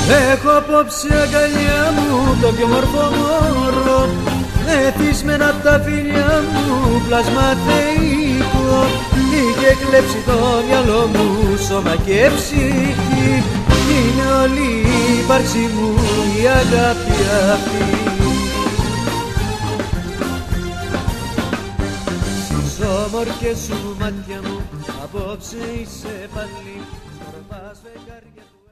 Έχω απόψε αγκαλιά μου το πιο μορφό μωρό, εθισμένα απ' τα φιλιά μου πλάσμα θεϊκό. Είχε κλέψει το μυαλό μου σώμα και ψυχή, είναι όλη η ύπαρξη μου η αγάπη αυτή. Στις όμορφες σου μάτια μου απόψε είσαι πάλι, σκορπάς φεγγάρια του.